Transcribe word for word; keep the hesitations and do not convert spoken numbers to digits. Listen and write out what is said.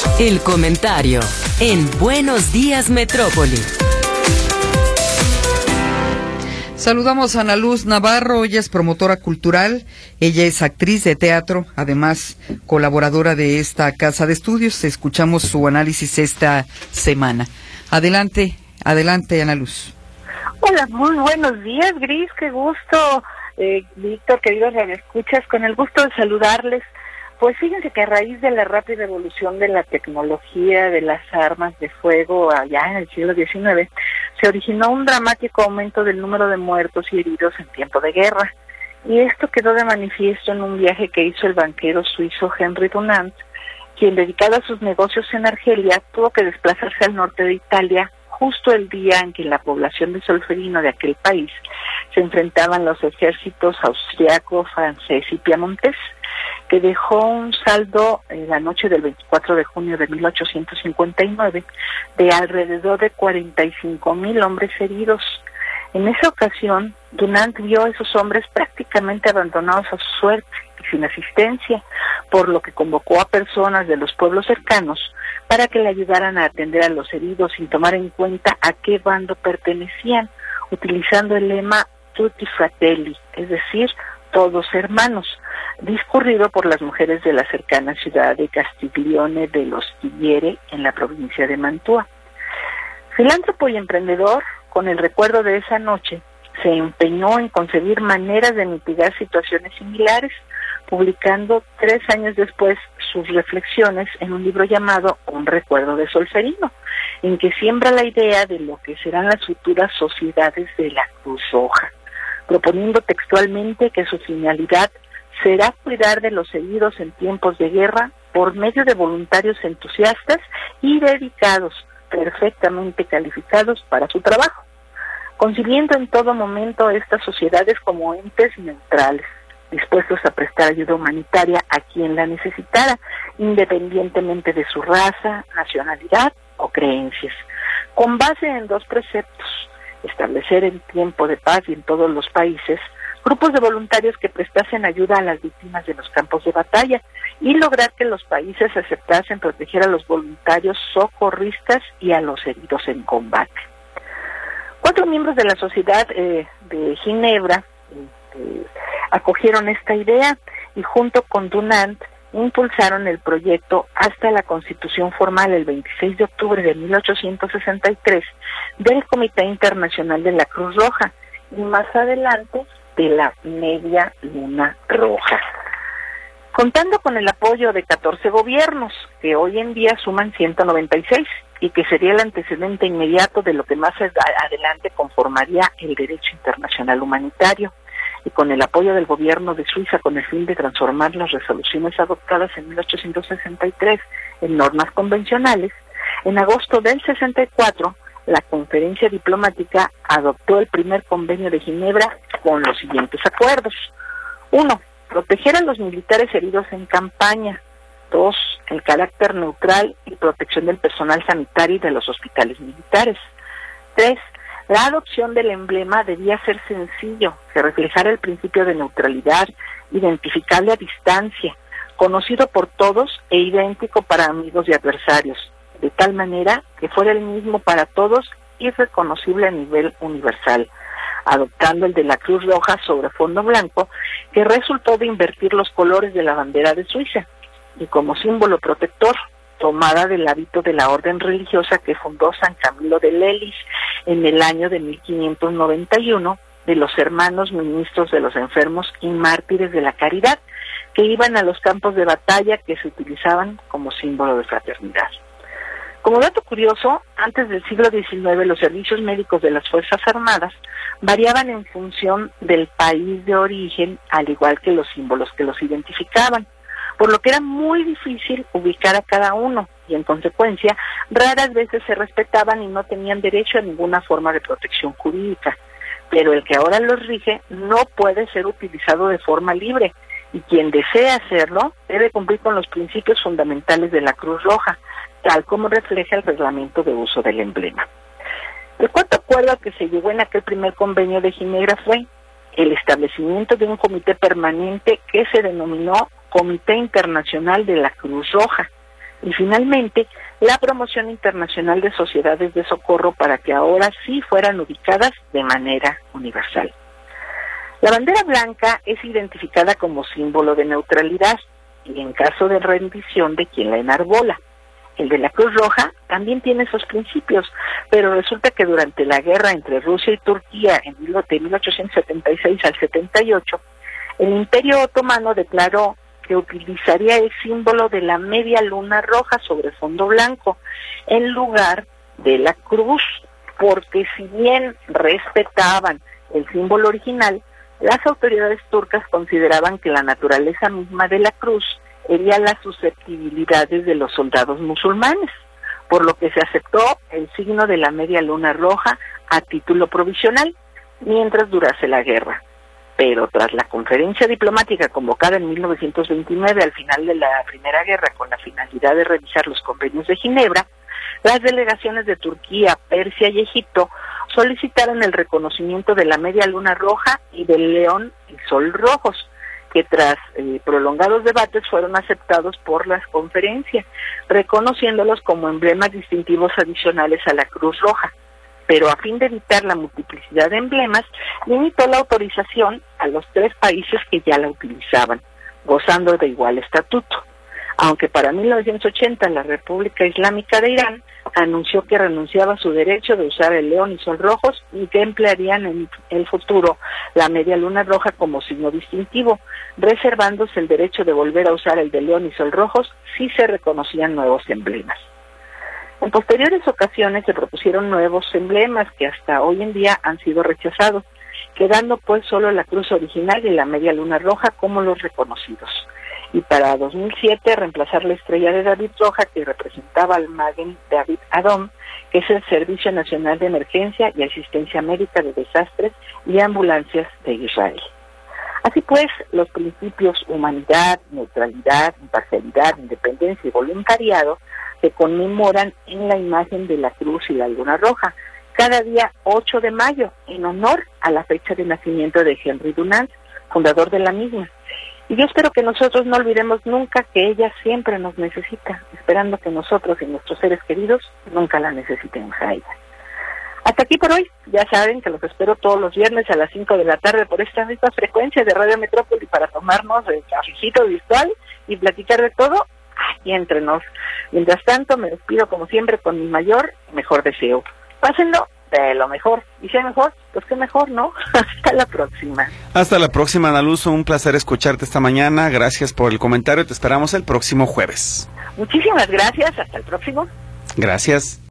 El comentario en Buenos Días Metrópoli. Saludamos a Ana Luz Navarro, ella es promotora cultural, ella es actriz de teatro, además colaboradora de esta casa de estudios. Escuchamos su análisis esta semana. Adelante, adelante Ana Luz. Hola, muy buenos días, Gris, qué gusto, eh, Víctor, queridos radioescuchas, con el gusto de saludarles. Pues fíjense que a raíz de la rápida evolución de la tecnología, de las armas de fuego allá en el siglo diecinueve, se originó un dramático aumento del número de muertos y heridos en tiempo de guerra. Y esto quedó de manifiesto en un viaje que hizo el banquero suizo Henry Dunant, quien, dedicado a sus negocios en Argelia, tuvo que desplazarse al norte de Italia justo el día en que la población de Solferino de aquel país se enfrentaban los ejércitos austriaco, francés y piamontés, que dejó un saldo en la noche del veinticuatro de junio de mil ochocientos cincuenta y nueve de alrededor de cuarenta y cinco mil hombres heridos. En esa ocasión, Dunant vio a esos hombres prácticamente abandonados a su suerte y sin asistencia, por lo que convocó a personas de los pueblos cercanos para que le ayudaran a atender a los heridos sin tomar en cuenta a qué bando pertenecían, utilizando el lema Tutti Fratelli, es decir, todos hermanos, discurrido por las mujeres de la cercana ciudad de Castiglione dello Stiviere, en la provincia de Mantua. Filántropo y emprendedor, con el recuerdo de esa noche, se empeñó en concebir maneras de mitigar situaciones similares, publicando tres años después sus reflexiones en un libro llamado Un recuerdo de Solferino, en que siembra la idea de lo que serán las futuras sociedades de la Cruz Roja, proponiendo textualmente que su finalidad será cuidar de los heridos en tiempos de guerra por medio de voluntarios entusiastas y dedicados, perfectamente calificados para su trabajo, concibiendo en todo momento estas sociedades como entes neutrales, dispuestos a prestar ayuda humanitaria a quien la necesitara, independientemente de su raza, nacionalidad o creencias, con base en dos preceptos: establecer en tiempo de paz y en todos los países grupos de voluntarios que prestasen ayuda a las víctimas de los campos de batalla y lograr que los países aceptasen proteger a los voluntarios socorristas y a los heridos en combate. Cuatro miembros de la Sociedad eh, de Ginebra eh, acogieron esta idea y junto con Dunant impulsaron el proyecto hasta la constitución formal el veintiséis de octubre de mil ochocientos sesenta y tres del Comité Internacional de la Cruz Roja y más adelante de la Media Luna Roja, contando con el apoyo de catorce gobiernos que hoy en día suman ciento noventa y seis y que sería el antecedente inmediato de lo que más adelante conformaría el derecho internacional humanitario, y con el apoyo del gobierno de Suiza con el fin de transformar las resoluciones adoptadas en mil ochocientos sesenta y tres en normas convencionales. En agosto del sesenta y cuatro, la conferencia diplomática adoptó el primer convenio de Ginebra con los siguientes acuerdos. Uno, proteger a los militares heridos en campaña. Dos, el carácter neutral y protección del personal sanitario y de los hospitales militares. Tres, la adopción del emblema debía ser sencillo, que reflejara el principio de neutralidad, identificable a distancia, conocido por todos e idéntico para amigos y adversarios, de tal manera que fuera el mismo para todos y reconocible a nivel universal, adoptando el de la Cruz Roja sobre fondo blanco, que resultó de invertir los colores de la bandera de Suiza, y como símbolo protector, tomada del hábito de la orden religiosa que fundó San Camilo de Lelis en el año de mil quinientos noventa y uno, de los hermanos ministros de los enfermos y mártires de la caridad, que iban a los campos de batalla que se utilizaban como símbolo de fraternidad. Como dato curioso, antes del siglo diecinueve los servicios médicos de las Fuerzas Armadas variaban en función del país de origen, al igual que los símbolos que los identificaban, por lo que era muy difícil ubicar a cada uno y en consecuencia raras veces se respetaban y no tenían derecho a ninguna forma de protección jurídica. Pero el que ahora los rige no puede ser utilizado de forma libre y quien desea hacerlo debe cumplir con los principios fundamentales de la Cruz Roja, tal como refleja el reglamento de uso del emblema. El cuarto acuerdo que se llegó en aquel primer convenio de Ginebra fue el establecimiento de un comité permanente que se denominó Comité Internacional de la Cruz Roja, Y finalmente, la promoción internacional de sociedades de socorro para que ahora sí fueran ubicadas de manera universal. La bandera blanca es identificada como símbolo de neutralidad y en caso de rendición de quien la enarbola. El de la Cruz Roja también tiene esos principios, pero resulta que durante la guerra entre Rusia y Turquía en de mil ochocientos setenta y seis al setenta y ocho, el Imperio Otomano declaró que utilizaría el símbolo de la media luna roja sobre fondo blanco en lugar de la cruz, porque si bien respetaban el símbolo original, las autoridades turcas consideraban que la naturaleza misma de la cruz hería las susceptibilidades de los soldados musulmanes, por lo que se aceptó el signo de la media luna roja a título provisional mientras durase la guerra. Pero tras la conferencia diplomática convocada en mil novecientos veintinueve al final de la Primera Guerra con la finalidad de revisar los convenios de Ginebra, las delegaciones de Turquía, Persia y Egipto solicitaron el reconocimiento de la media luna roja y del león y sol rojos, que tras eh, prolongados debates fueron aceptados por las conferencias, reconociéndolos como emblemas distintivos adicionales a la Cruz Roja. Pero a fin de evitar la multiplicidad de emblemas, limitó la autorización a los tres países que ya la utilizaban, gozando de igual estatuto. Aunque para mil novecientos ochenta la República Islámica de Irán anunció que renunciaba a su derecho de usar el león y sol rojos y que emplearían en el futuro la media luna roja como signo distintivo, reservándose el derecho de volver a usar el de león y sol rojos si se reconocían nuevos emblemas. En posteriores ocasiones se propusieron nuevos emblemas que hasta hoy en día han sido rechazados, quedando pues solo la cruz original y la media luna roja como los reconocidos. Y para dos mil siete reemplazar la estrella de David roja que representaba al Magen David Adom, que es el Servicio Nacional de Emergencia y Asistencia Médica de Desastres y Ambulancias de Israel. Así pues, los principios humanidad, neutralidad, imparcialidad, independencia y voluntariado se conmemoran en la imagen de la cruz y la luna roja, cada día ocho de mayo, en honor a la fecha de nacimiento de Henry Dunant, fundador de la misma. Y yo espero que nosotros no olvidemos nunca que ella siempre nos necesita, esperando que nosotros y nuestros seres queridos nunca la necesitemos a ella. Hasta aquí por hoy. Ya saben que los espero todos los viernes a las cinco de la tarde por esta misma frecuencia de Radio Metrópoli para tomarnos el cafecito virtual y platicar de todo aquí entre nos. Mientras tanto, me despido como siempre con mi mayor y mejor deseo. Pásenlo de lo mejor. Y si es mejor, pues qué mejor, ¿no? Hasta la próxima. Hasta la próxima, Ana Luz. Un placer escucharte esta mañana. Gracias por el comentario. Te esperamos el próximo jueves. Muchísimas gracias. Hasta el próximo. Gracias.